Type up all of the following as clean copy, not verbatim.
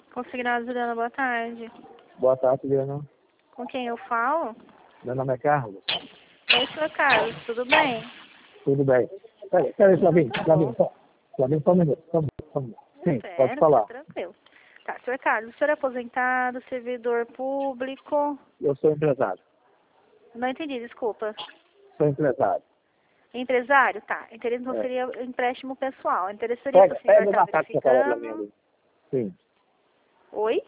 Consignado, Juliana, boa tarde. Boa tarde, Juliana. Com quem eu falo? Meu nome é Carlos. Oi, senhor Carlos, tudo bem? Tudo bem. Peraí, Flavinho, só um minuto. Sim, pode falar. Tá tranquilo. Tá, senhor Carlos, o senhor é aposentado, servidor público? Eu sou empresário. Não entendi, desculpa. Sou empresário. Empresário? Tá. Então É. seria empréstimo pessoal. Interessaria para o senhor Pega estar uma carta que você falou pra mim verificando? ali. Sim. Oi?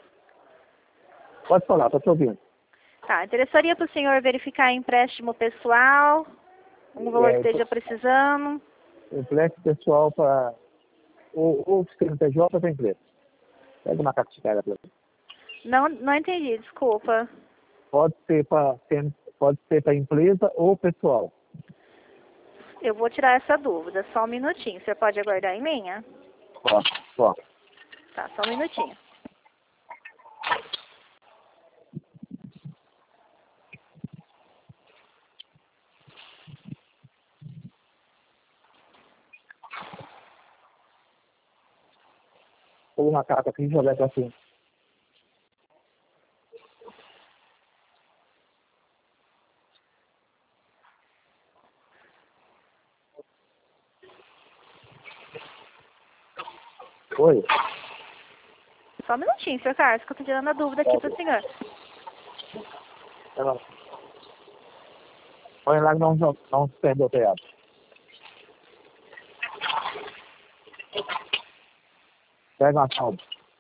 Pode falar, tô te ouvindo. Tá, interessaria para o senhor verificar empréstimo pessoal? Um valor que esteja precisando? Empréstimo pessoal para ou CNPJ ou para empresa. Pega uma carta de cara pra mim. Não entendi, desculpa. Pode ser para empresa ou pessoal. Eu vou tirar essa dúvida, só um minutinho. O senhor pode aguardar em linha? Ó. Tá, só um minutinho. Ou uma carta aqui e jogar pra cima. Oi. Só um minutinho, senhor Carlos, que eu tô tirando a dúvida aqui pro senhor. Olha lá que não se perde o teatro. Pega uma salva.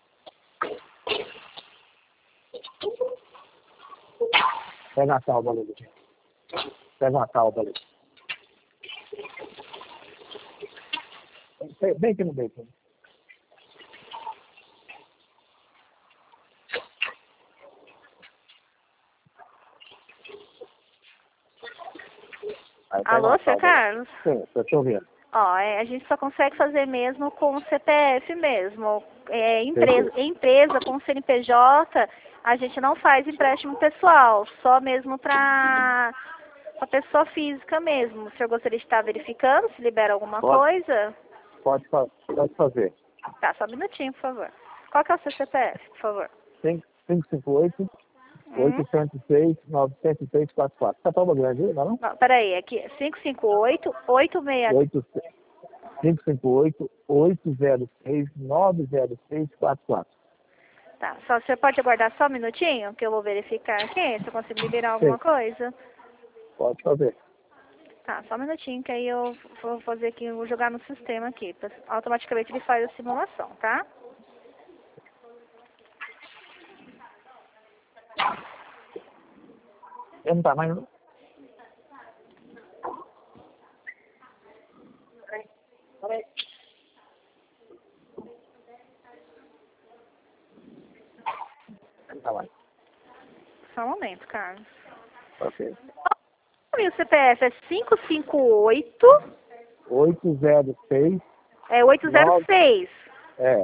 Pega uma salva ali. Pega uma salva ali. Bem aqui no meio. Alô, senhor Carlos? Sim, estou te ouvindo. Ó, a gente só consegue fazer mesmo com o CPF mesmo. Empresa com CNPJ, a gente não faz empréstimo pessoal, só mesmo para a pessoa física mesmo. O senhor gostaria de estar verificando se libera alguma coisa? Pode fazer. Tá, só um minutinho, por favor. Qual que é o seu CPF, por favor? 558 806 906 44. Tá tão grande aí, não? Não, peraí, aqui, 558 86... 558 806 906 44. Tá, só, você pode aguardar só um minutinho, que eu vou verificar aqui, se eu consigo liberar alguma coisa. Pode fazer. Tá, só um minutinho, que aí eu vou fazer aqui, vou jogar no sistema aqui. Automaticamente ele faz a simulação, tá? Eu não tá mais, não? Não tá mais. Só um momento, Carlos. Ok. E o CPF é 558... 806. É 806. É.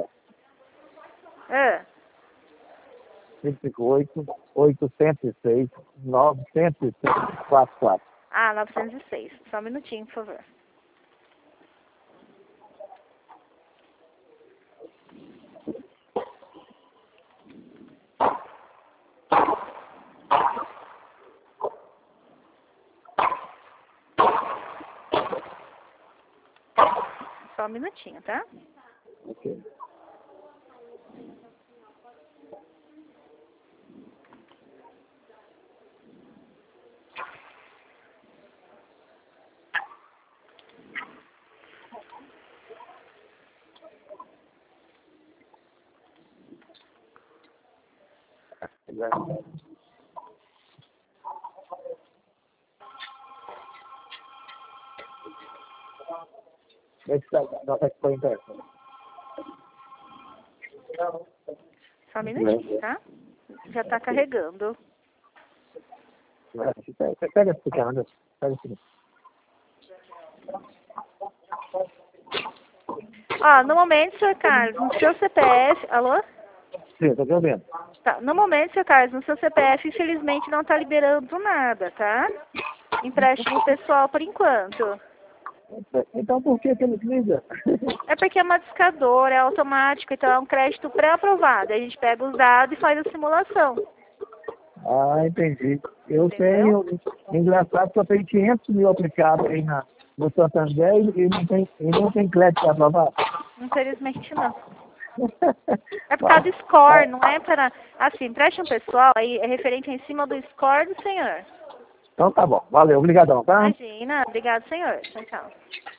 558 806 906 44. Ah, 906. Só um minutinho, por favor. Só um minutinho, tá? Ok. Nota que foi impressa. Só um minutinho, tá? Já tá carregando. Pega esse pequeno, pega esse. Ó, no momento, senhor Carlos, no seu CPF... Alô? Sim, tô te ouvindo. Tá, no momento, senhor Carlos, no seu CPF, infelizmente, não tá liberando nada, tá? Empréstimo pessoal por enquanto. Então por que ele liga? É porque é uma discadora, é automático, então é um crédito pré-aprovado. A gente pega os dados e faz a simulação. Ah, entendi. Eu Entendeu? tenho, engraçado que eu tenho 500 mil aplicados aí no Santander e não tem crédito aprovado. Infelizmente não. É por causa do score, não é para... Assim, empréstimo pessoal aí é referente em cima do score do senhor. Então tá bom. Valeu. Obrigadão, tá? Imagina. Obrigado, senhor. Tchau, tchau.